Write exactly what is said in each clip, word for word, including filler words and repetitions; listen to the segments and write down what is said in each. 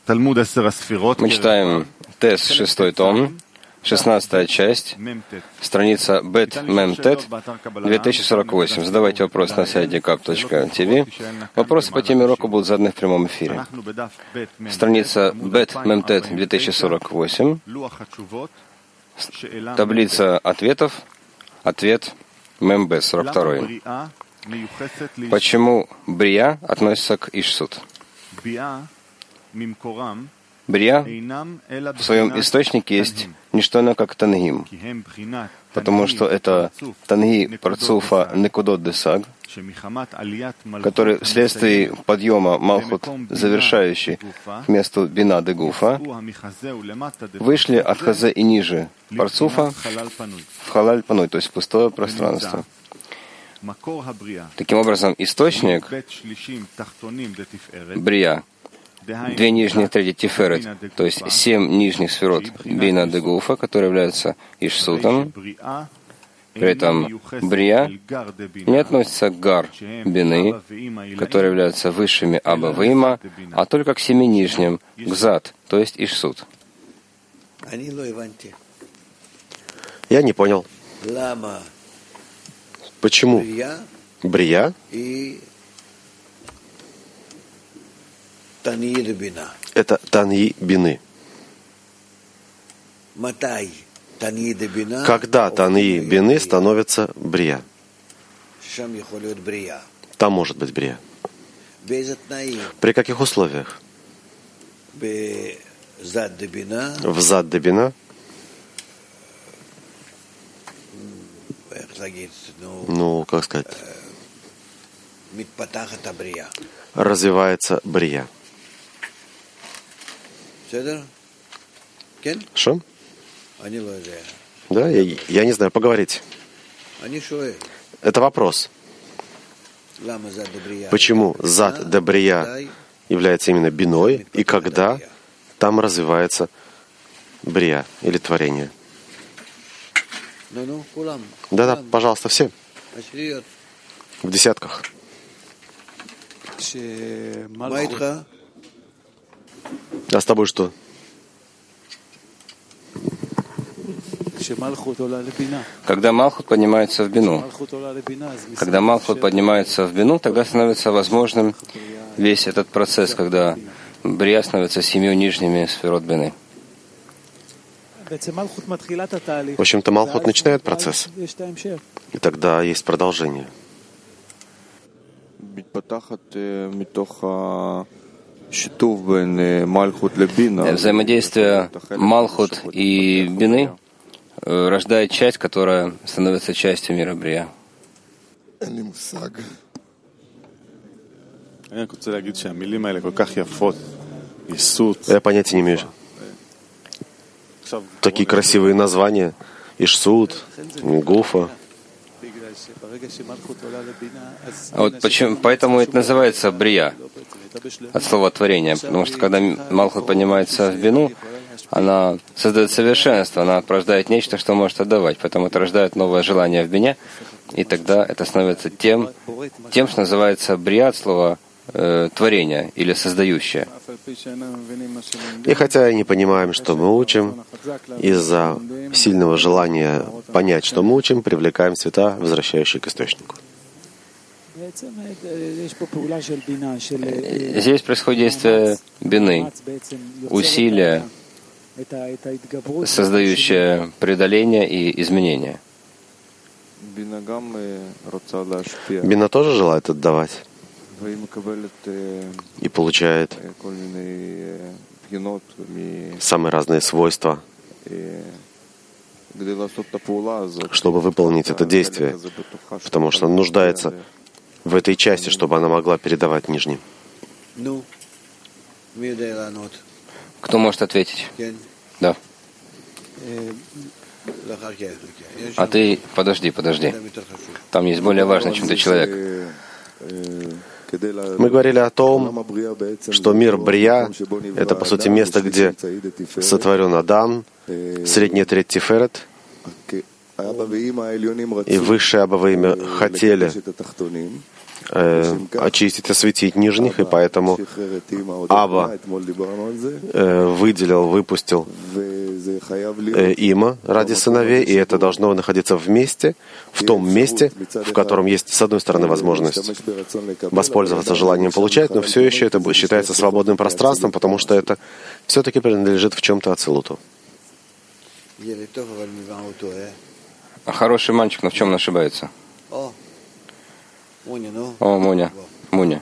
Мы читаем Тес, шестой том, шестнадцатая часть, страница Бет Мем Тет, две тысячи сорок восемь. Задавайте вопрос на сайте кап точка ти ви. Вопросы по теме урока будут заданы в прямом эфире. Страница Бет Мем Тет, две тысячи сорок восемь. Таблица ответов. Ответ Мем Бет, сорок два. Почему Брия относится к Ишсут? Брия в своем источнике есть не что иное, как Тангим, потому что это Танги Парцуфа Некудот Десаг, который вследствие подъема Малхут, завершающий к месту Бина де Гуфа, вышли от Хазе и ниже Парцуфа в Халаль Пануй, то есть пустое пространство. Таким образом, источник Брия, две нижние трети Тиферет, то есть семь нижних сферот Бина де Гуфа, которые являются Ишсутом. При этом Брия не относится к Гар Бины, которые являются высшими Аба Вима, а только к семи нижним, к Зад, то есть Ишсут. Я не понял. Почему Брия это Таньи Бины? Когда Таньи Бины становится Брия? Там может быть Брия. При каких условиях? В Зад де Бина? Ну, как сказать? Развивается Брия. Что? Да, я, я не знаю, поговорить. Это вопрос. Почему Зад де Брия является именно биной, и когда там развивается Брия или творение? Да-да, пожалуйста, все. В десятках. А с тобой что? Когда Малхут поднимается в Бину, когда Малхут поднимается в Бину, тогда становится возможным весь этот процесс, когда Брия становится семью нижними сферот Бины. В общем-то, Малхут начинает процесс, и тогда есть продолжение. Взаимодействие Малхут и Бины рождает часть, которая становится частью мира Брия. Я понятия не имею. Такие красивые названия. Ишсут, Гуфа. А вот почему, поэтому это называется Брия, от слова творение, потому что когда Малхут поднимается в Бину, она создает совершенство, она порождает нечто, что может отдавать, поэтому это рождает новое желание в Бине, и тогда это становится тем, тем что называется Брия, от слова э, творение или создающее. И хотя и не понимаем, что мы учим, из-за сильного желания понять, что мы учим, привлекаем цвета, возвращающие к источнику. Здесь происходит действие бины, усилие, создающее преодоление и изменение. Бина тоже желает отдавать и получает самые разные свойства, чтобы выполнить это действие, потому что она нуждается в этой части, чтобы она могла передавать нижним. Кто может ответить? Да. А ты подожди, подожди. Там есть более важный, чем ты человек. Мы говорили о том, что мир Брия — это, по сути, место, где сотворен Адам, средняя треть Тиферет, и высшие Аба Вима хотели э, очистить, осветить нижних, и поэтому Аба э, выделил, выпустил э, Има ради сыновей, и это должно находиться вместе, в том месте, в котором есть, с одной стороны, возможность воспользоваться желанием получать, но все еще это считается свободным пространством, потому что это все-таки принадлежит в чем-то Ацилуту. А хороший мальчик, но в чем он ошибается? О, Муня, Муня.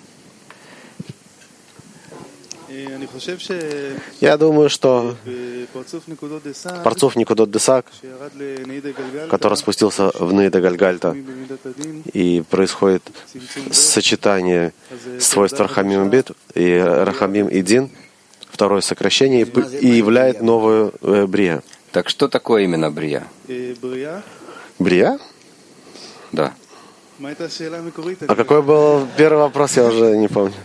Я думаю, что Парцуф Никудот Десак, который спустился в Нейда Гальгальта, и происходит сочетание свойств Рахамим и Бит, и Рахамим и Дин, второе сокращение, и являет новую э, Брия. Так что такое именно Брия? Брия? Да. А какой был первый вопрос, я уже не помню.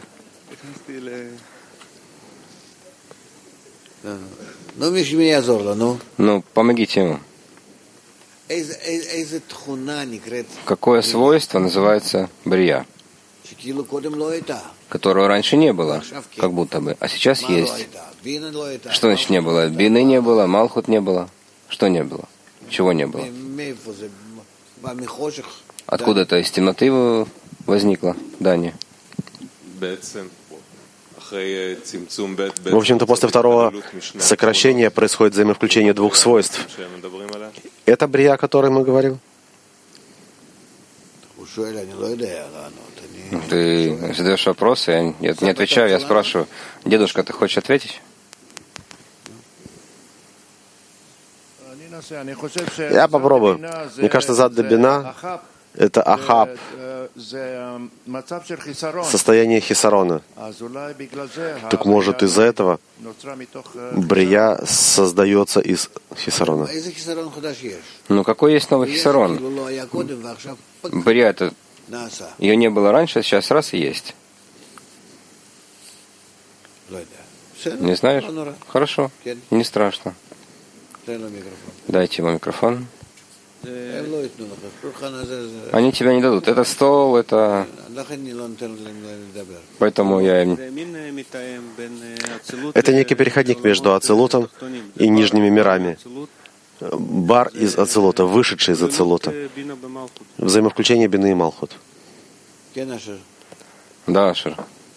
Ну, помогите ему. Какое свойство называется Брия, которого раньше не было, как будто бы, а сейчас есть? Что значит не было? Бины не было, Малхут не было. Что не было? Чего не было? Откуда это из темноты возникло, Дани? В общем-то, после второго сокращения происходит взаимовключение двух свойств. Это Брия, о которой мы говорим? Ты задаешь вопросы, я не отвечаю, я спрашиваю. Дедушка, ты хочешь ответить? Я попробую. Мне кажется, Задда Бина — это Ахаб, состояние хисарона. Так может, из-за этого Брия создается из хисарона? Ну, какой есть новый хисарон? Брия — это... Ее не было раньше, сейчас раз и есть. Не знаешь? Хорошо, не страшно. Дайте ему микрофон. Они тебя не дадут. Это стол, это... Поэтому я... Это некий переходник между Ацилутом и нижними мирами. Бар из Ацилута, вышедший из Ацилута. Взаимовключение Бины и Малхут. Да, Ашер.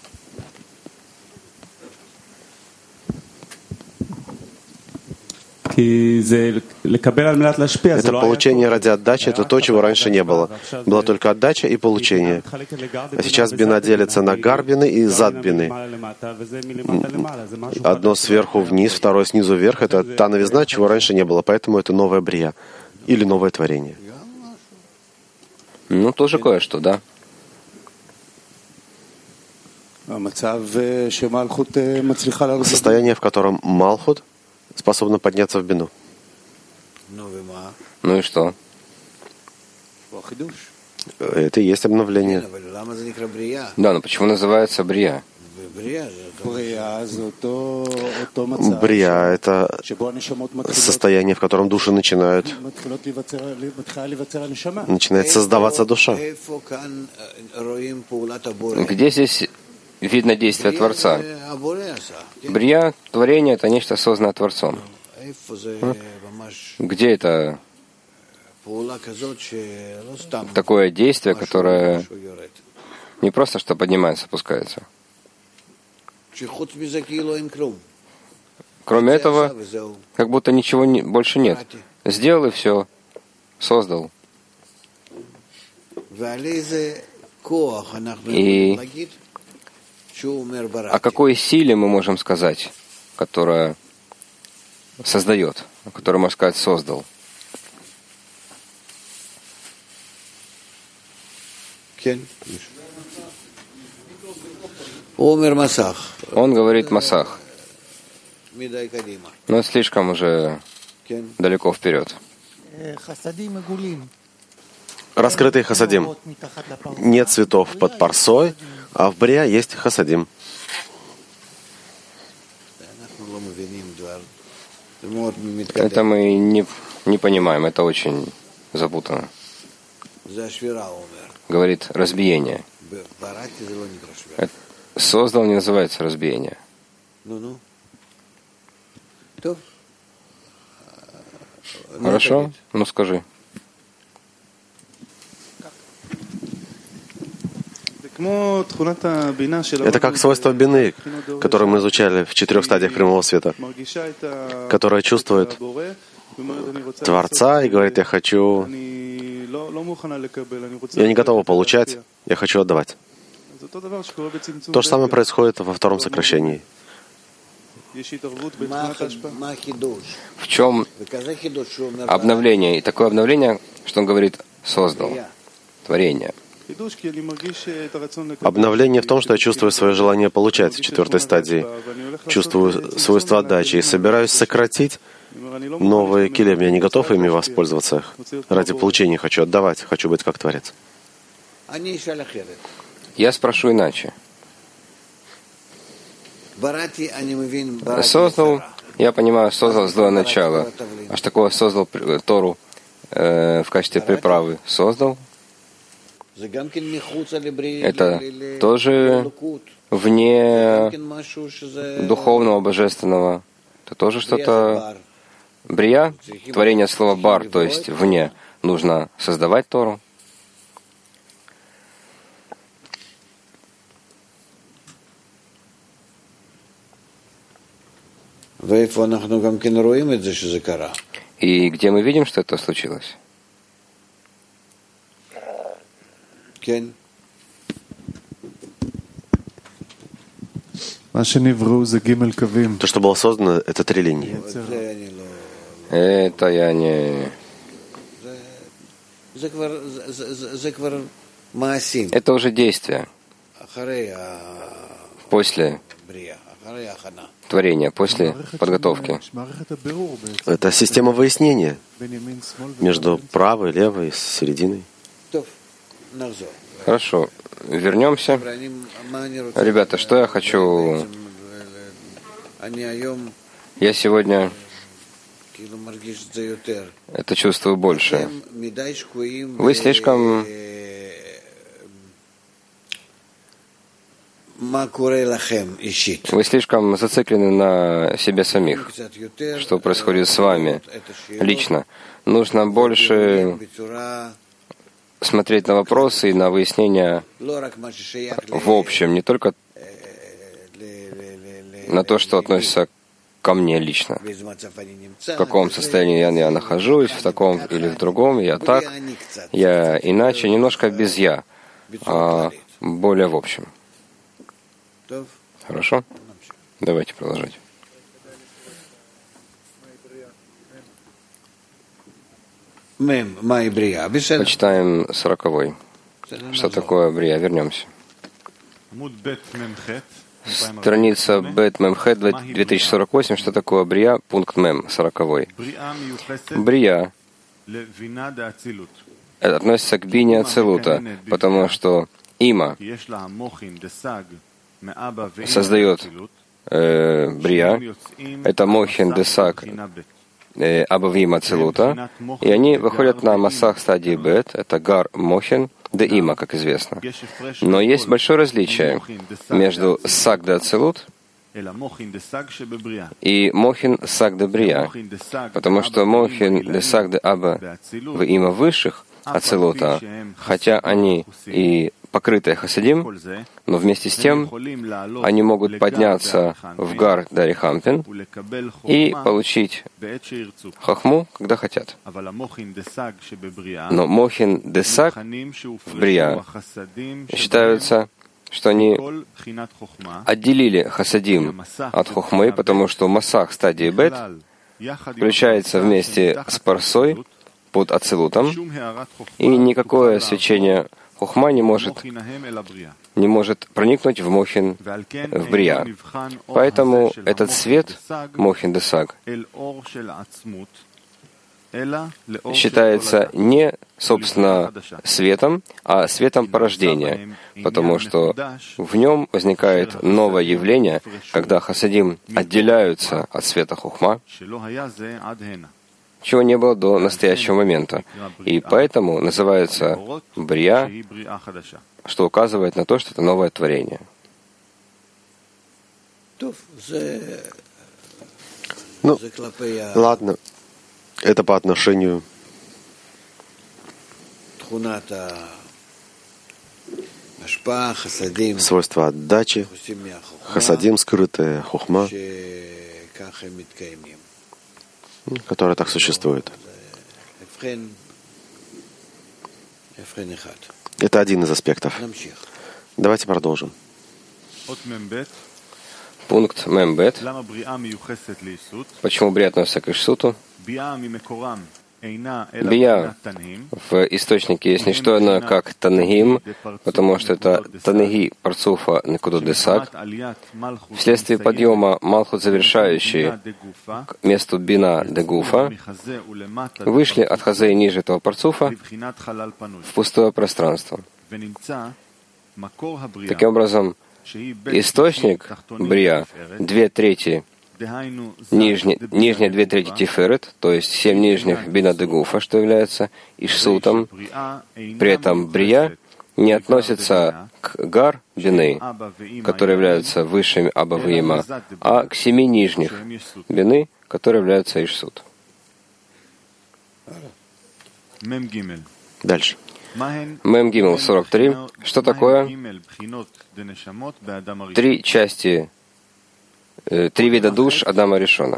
Это получение ради отдачи, это то, чего раньше не было. Была только отдача и получение. А сейчас бина делится на гарбины и задбины. Одно сверху вниз, второе снизу вверх. Это та новизна, чего раньше не было. Поэтому это новая брия или новое творение. Ну, тоже кое-что, да. Состояние, в котором Малхут способна подняться в бину. Ну и что? Это и есть обновление. Да, но почему называется Брия? Брия — это состояние, в котором души начинают начинает создаваться душа. Где здесь видно действие Творца? Брия, творение — это нечто созданное Творцом. Где это такое действие, которое не просто что поднимается, опускается? Кроме этого, как будто ничего не, больше нет. Сделал и все. Создал. И о какой силе мы можем сказать, которая создает, которую, можно сказать, создал? Он говорит Масах, но слишком уже далеко вперед. Раскрытый хасадим. Нет цветов под парсой, а в Брия есть хасадим. Это мы не, не понимаем, это очень запутанно. Говорит разбиение. Создал не называется разбиение. Хорошо? Ну скажи. Это как свойство бины, которое мы изучали в четырех стадиях прямого света, которое чувствует Творца и говорит: я хочу, я не готова получать, я хочу отдавать. То же самое происходит во втором сокращении. В чем обновление? И такое обновление, что он говорит, создал. Творение. Обновление в том, что я чувствую свое желание получать в четвертой стадии. Чувствую свойство отдачи и собираюсь сократить новые килем. Я не готов ими воспользоваться. Ради получения хочу отдавать, хочу быть как Творец. Я спрошу иначе. Создал, я понимаю, создал с до начала. А что такое создал Тору э, в качестве приправы? Создал? Это тоже вне духовного, божественного. Это тоже что-то... Брия, творение слова бар, то есть вне. Нужно создавать Тору. И где мы видим, что это случилось? То, что было создано, это три линии. Это я не... Это уже действие. После творения, после подготовки. Это система выяснения между правой, левой, серединой. Хорошо, вернемся. Ребята, что я хочу... Я сегодня это чувствую больше. Вы слишком... Вы слишком зациклены на себе самих. Что происходит с вами лично. Нужно больше смотреть на вопросы и на выяснения в общем, не только на то, что относится ко мне лично. В каком состоянии я, я нахожусь, в таком или в другом, я так, я иначе, немножко без «я», а более в общем. Хорошо? Давайте продолжать. Почитаем сороковой. Что такое брия? Вернемся. Страница Бет Мемхет две тысячи сорок восемь. Что такое брия? Пункт Мем, сороковой. Брия относится к бине ацилута, потому что има создает э, брия, это мохин десак э, абавим ацилута, и они выходят на массах стадии бет, это гар мохин де има, как известно. Но есть большое различие между сак де ацилут и мохин сак де брия, потому что мохин де сак де аба в има высших ацилута, хотя они и покрытые хасидим, но вместе с тем они могут подняться в гар Дарихампин и получить хахму, когда хотят. Но мохин десак в брия считаются, что они отделили хасадим от хохмы, потому что масах стадии бет включается вместе с парсой под ацилутом, и никакое свечение хохма не может, не может проникнуть в мохин, в брия. Поэтому этот свет, мохин десаг, считается не, собственно, светом, а светом порождения, потому что в нем возникает новое явление, когда хасадим отделяются от света хохма, чего не было до настоящего момента. И поэтому называется брия, что указывает на то, что это новое творение. Ну, ладно, это по отношению свойства отдачи, хасадим, скрытая хухма, которая так существует. Это один из аспектов. Давайте продолжим. Пункт Мембет. Почему брия относится к Ишсуту? Бия в источнике есть не что иное, как Танегим, потому что это Танеги Парцуфа Некудот Десаг, вследствие подъема Малхут завершающие к месту Бина де Гуфа, вышли от Хазеи ниже этого Парцуфа в пустое пространство. Таким образом, источник брия, две трети Нижне, нижние две трети тиферет, то есть семь нижних бина де гуфа, что является ишсутом. При этом брия не относится к гар бины, которые являются высшими аба виима, а к семи нижних бины, которые являются ишсут. Дальше. Мем Гимел сорок три. Что такое? Три части, три вида душ Адама Ришона.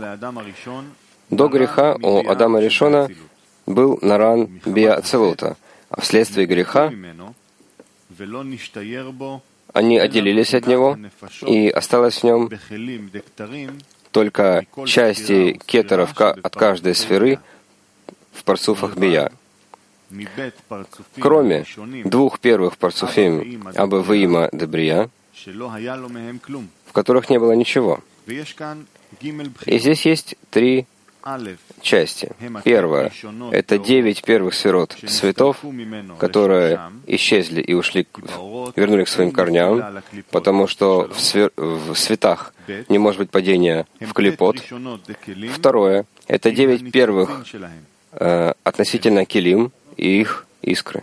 До греха у Адама Ришона был наран бия ацелута, а вследствие греха они отделились от него, и осталось в нем только части кетеров от каждой сферы в парцуфах бия. Кроме двух первых парцуфим Аба Виима де Брия, в которых не было ничего. И здесь есть три части. Первая — это девять первых сферот светов, которые исчезли и ушли, вернули к своим корням, потому что в, свер... в светах не может быть падения в клипот. Второе — это девять первых э, относительно килим и их искры.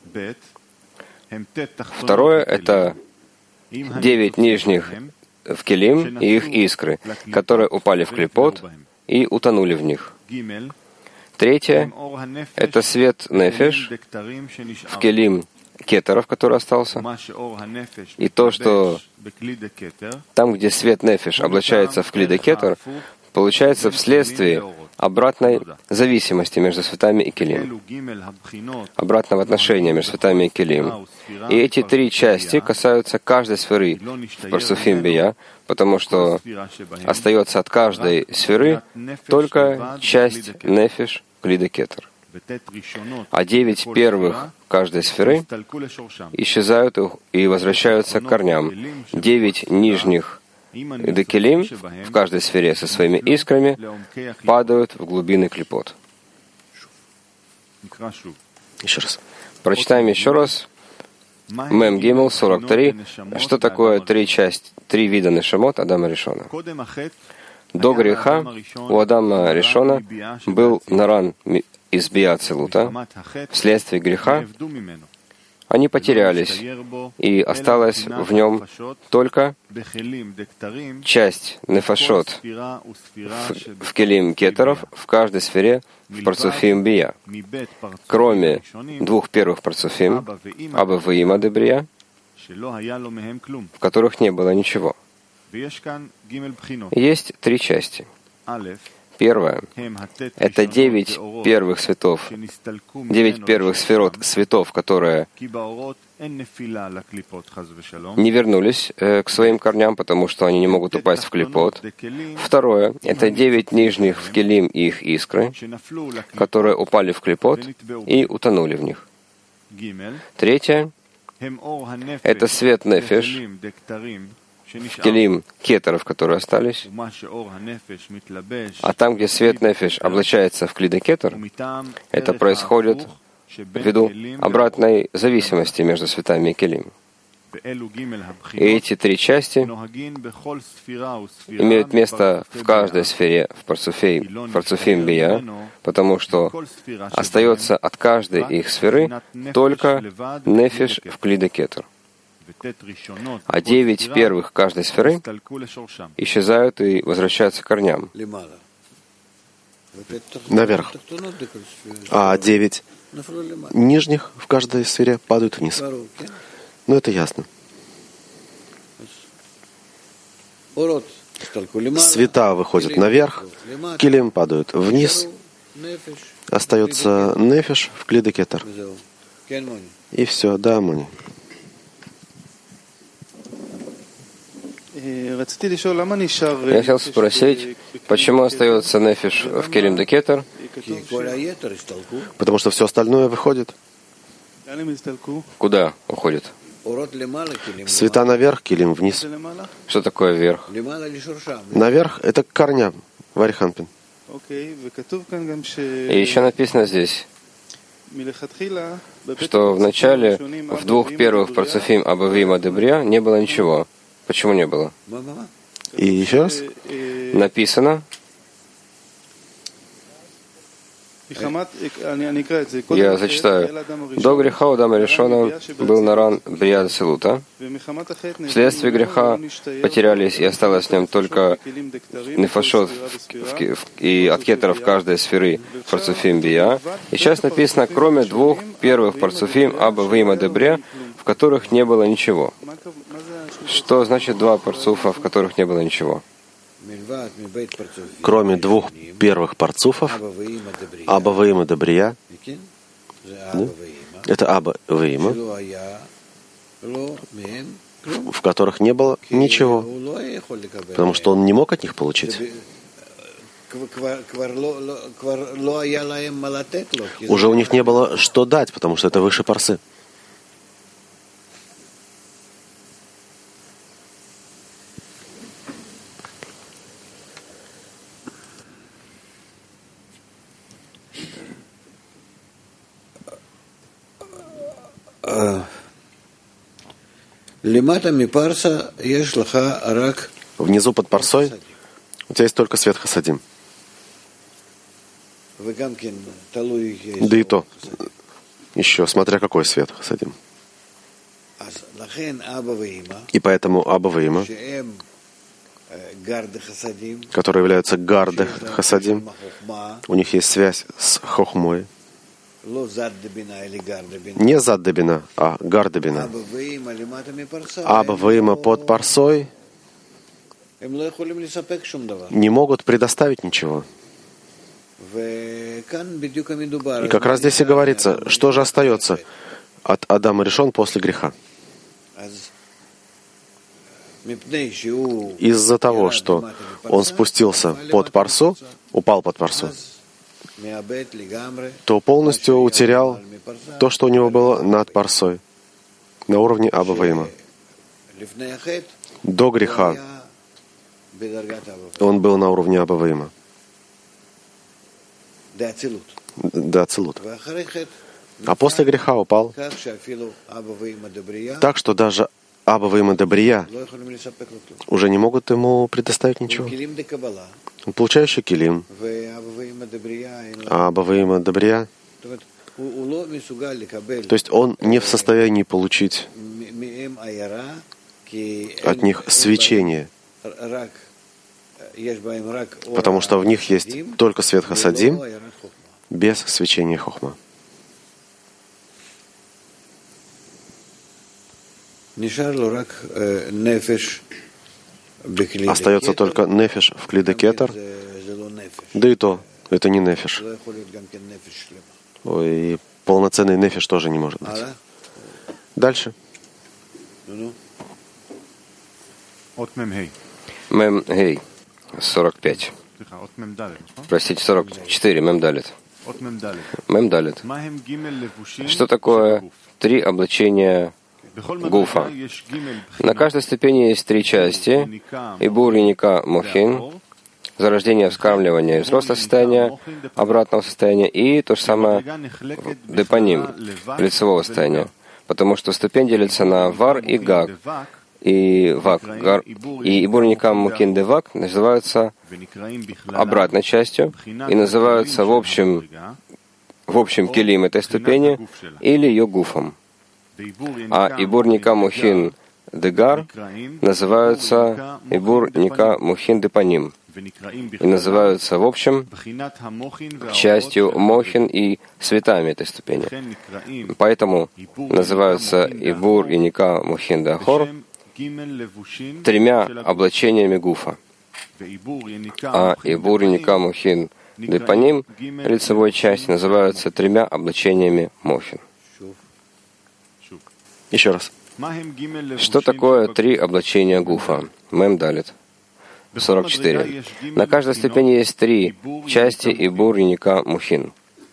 Второе — это девять нижних в килим и их искры, которые упали в клипот и утонули в них. Третье — это свет нефеш в килим кетеров, который остался. И то, что там, где свет нефеш облачается в клиде кетер, получается вследствие обратной зависимости между светами и килим, обратного отношения между светами и килим. И эти три части касаются каждой сферы в парцуфим бия, потому что остается от каждой сферы только часть нефеш клиде кетер. А девять первых каждой сферы исчезают и возвращаются к корням. Девять нижних декелим в каждой сфере со своими искрами падают в глубины клипот. Еще раз. Прочитаем еще раз. Мем Гимел сорок три. Что такое три части, три вида нешамот Адама Ришона? До греха у Адама Ришона был наран из бия ацелута. Вследствие греха они потерялись, и осталась в нем только часть нефашот в, в келим кетеров в каждой сфере в парцуфим бия, кроме двух первых парцуфим Аба Виима де Брия, в которых не было ничего. Есть три части. Первое — это девять первых светов, девять первых сферот светов, которые не вернулись э, к своим корням, потому что они не могут упасть в клипот. Второе — это девять нижних в келим и их искры, которые упали в клипот и утонули в них. Третье — это свет нефеш в келим кетеров, которые остались, а там, где свет нефеш облачается в клиде кетер, это происходит ввиду обратной зависимости между светами и келим. И эти три части имеют место в каждой сфере в Парцуфим Бия, потому что остается от каждой их сферы только нефиш в Клиде Кетер. А девять первых каждой сферы исчезают и возвращаются к корням. Наверх. А девять нижних в каждой сфере падают вниз. Ну, это ясно. Света выходят наверх, килим падают вниз, остается нефиш в Клиде Кетер. И все, да, Муни. Я хотел спросить, почему остается нефиш в Келим де Кетер? Потому что все остальное выходит. Куда уходит? Света наверх, килим вниз. Что такое вверх? Наверх — это к корням, Вариханпин. И еще написано здесь, что в начале, в двух первых Парцуфим Абавима Дебрия не было ничего. Почему не было? И еще раз? Написано, я зачитаю. До греха у Адама Ришона был наран Брия Селута. Вследствие греха потерялись и осталось в нем только нефашот и от кетера в каждой сферы Парцуфим Бия. И сейчас написано, кроме двух первых Парцуфим Аба Вима Дебрия, в которых не было ничего. Что значит два парцуфа, в которых не было ничего? Кроме двух первых парцуфов, Аба Вима Дебрия, да? Это Аба Вима, в которых не было ничего, потому что он не мог от них получить. Уже у них не было что дать, потому что это выше парсы. Внизу под парсой у тебя есть только свет хасадим. Да и то, еще, смотря какой свет хасадим. И поэтому Аба Вима, которые являются гарды хасадим, у них есть связь с хохмой. Не заддебина, а гардебина. Аба Вима под парсой не могут предоставить ничего. И как раз здесь и говорится, что же остается от Адама Ришон после греха. Из-за того, что он спустился под парсу, упал под парсу, то полностью утерял то, что у него было над парсой, на уровне Аба Вима. До греха он был на уровне Аба Вима. До Ацилут. А после греха упал так, что даже Аба Вима Дебрия уже не могут ему предоставить ничего. Он получающий килим, а Аба Вима Дебрия, то есть он не в состоянии получить от них свечение, потому что в них есть только свет хасадим, без свечения хохма. Остается только нефиш в Клиде Кетер, да и то, это не нефиш. Ой, и полноценный нефиш тоже не может быть. Дальше. Мем Гей, сорок пять. Простите, сорок четыре, Мем Далит. Мем Далит. Что такое три облачения Гуфа? На каждой ступени есть три части. Ибур, Ника, Мохин. Зарождение, вскармливание, взрослое состояние, обратного состояния и то же самое депоним, лицевого состояния. потому что ступень делится на вар и гаг. И вак, гар, и ибур никам мухин девак называются обратной частью и называются в общем, в общем келим этой ступени или ее гуфом. А ибур никам мухин дегар называются ибур ника мухин депаним и называются в общем частью мохин и светами этой ступени. Поэтому называются ибур и ника мухин деахор тремя облачениями гуфа. А ибур и ника мухин депаним лицевой части называются тремя облачениями мохин. Еще раз. Что такое три облачения гуфа? Мем далит. сорок четыре. На каждой ступени есть три части ибур и ника мухин.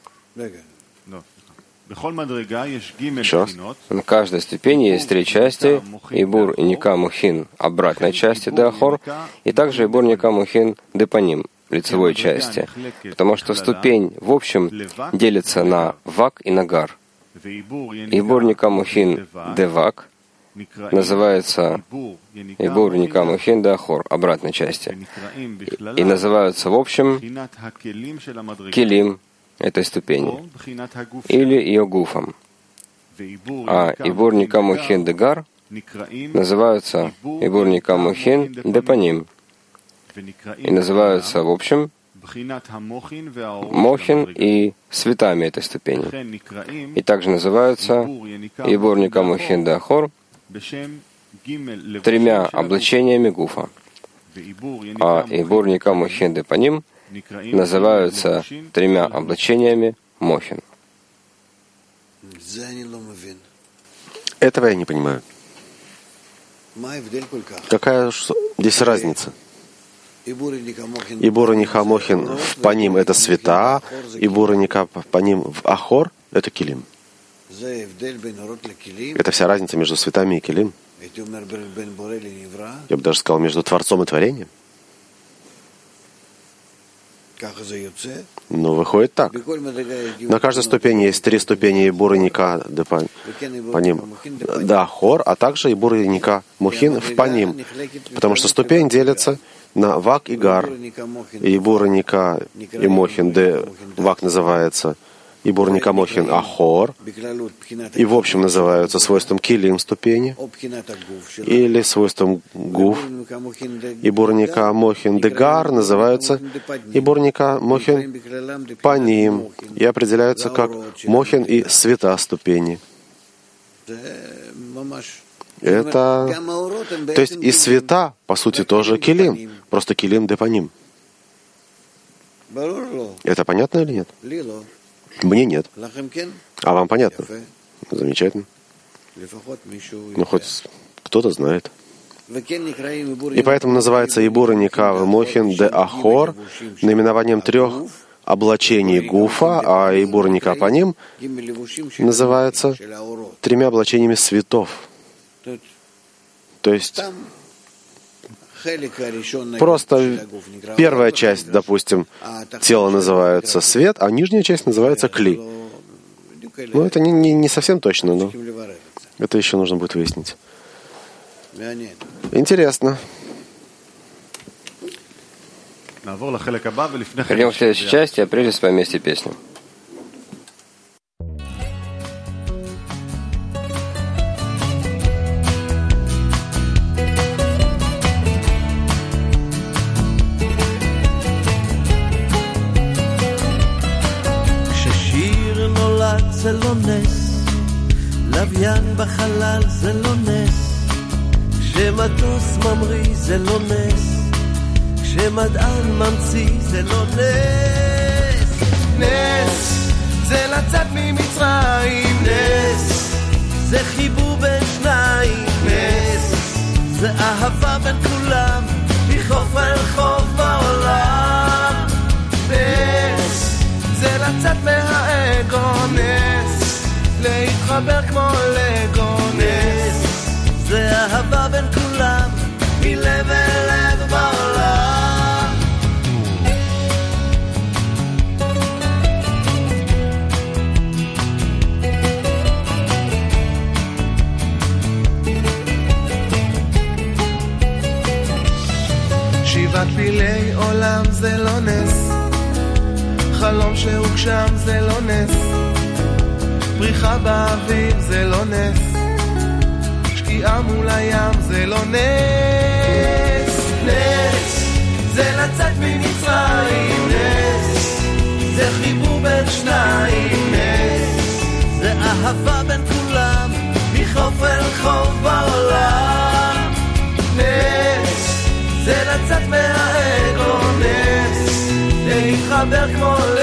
Еще раз. На каждой ступени есть три части, ибур и ника мухин, обратной части деахор, и также ибур ника мухин депаним, лицевой части, потому что ступень в общем делится на вак и нагар. Ибур ника мухин девак называется ибур ника мухин деахор, обратной части, и называются в общем келим этой ступени, или ее гуфом. А ибур ника мухин дегар называются ибур ника мухин депаним и называются в общем мохин и светами этой ступени. И также называются ибур ника мухин деахор тремя облачениями гуфа. А ибур ника мухин депаним называются тремя облачениями мохин. Этого я не понимаю. Какая здесь разница? Ибур и ника мохин в паним — это света, ибур и ника паним в ахор — это килим. Это вся разница между светами и килим. Я бы даже сказал, между Творцом и Творением. Ну, выходит так. На каждой ступени есть три ступени ибур и ника паним да хор, а также ибур и ника мухин в паним, потому что ступень делится на вак и гар. И ибур и ника и мохин, де вак называется ибур ника мохин ахор, и в общем называются свойством килим ступени, или свойством гуф. Ибур ника мохин дегар называются ибур ника мохин паним и определяются как мохин и света ступени. Это, то есть и света, по сути, тоже килим, просто килим депаним. Это понятно или нет? Мне нет. А вам понятно? Замечательно. Ну, хоть кто-то знает. И поэтому называется ибур и ника мохин де ахор наименованием трех облачений гуфа, а ибур и ника паним называется тремя облачениями светов. То есть просто первая часть, допустим, тела называется свет, а нижняя часть называется кли. Ну, это не, не, не совсем точно, но это еще нужно будет выяснить. Интересно. Перейдем к следующей части, а прежде споем вместе песню. זה לא נס, לוויין בחלל זה לא נס, כשמטוס ממריא זה לא נס, כשמדען ממציא זה לא נס. נס זה לצאת ממצרים, נס זה חיבור בין שניים, נס זה אהבה בין כולם, מחוף אל חוף בעולם. נס זה לצאת מהאגו, נס להתחבר כמו לגו, נס זה אהבה בין כולם, מלב אל לב בעולם. שבעת פילי עולם זה לא נס, חלום שהוגשם זה לא נס, פריחה באוויר זה לא נס, שקיעה מול הים זה לא נס. נס זה לצאת ממצרים, נס זה חיבור בין שניים, נס זה אהבה בין כולם מחוף אל חוף בעולם. נס זה לצאת מהאגו, נס זה להתחבר כמו